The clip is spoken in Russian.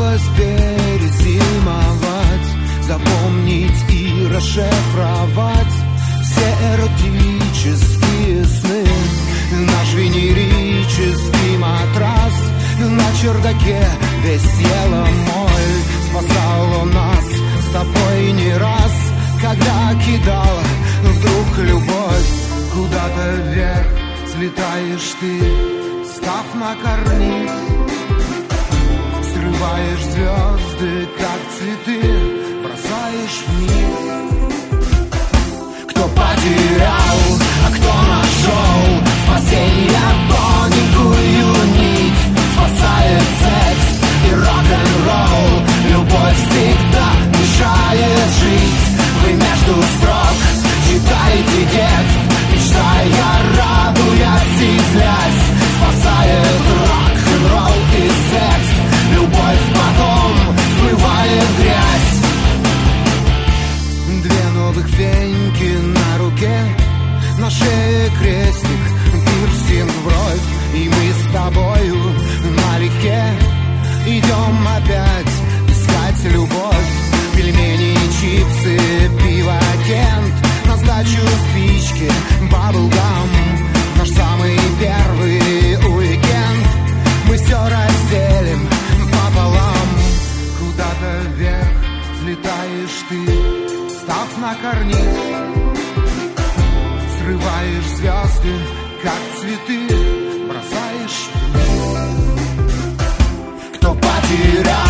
пришлось перезимовать, запомнить и расшифровать все эротические сны. Наш венерический матрас на чердаке весь съела моль. Спасал он нас с тобой не раз, когда кидала вдруг любовь. Куда-то вверх взлетаешь ты, став на карниз. Срываешь звезды, как цветы, бросаешь вниз. Кто потерял, а кто нашел спасение, тоненькую нить спасает секс и рок-н-ролл. Любовь всегда мешает жить. Вы между строк читаете текст, мечтая, радуясь и злясь. Спасает рок-н-ролл и секс. Любовь потом смывает грязь. Две новых феньки на руке, на шее крестик, пирсинг в бровь. И мы с тобою налегке идем опять искать любовь. Пельмени, чипсы, пиво, Кент, на сдачу спички, баблгам. Наш самый первый уикенд мы все разделим пополам. Куда-то вверх взлетаешь ты, став на карниз. Срываешь звезды, как цветы, бросаешь вниз. Кто потерял,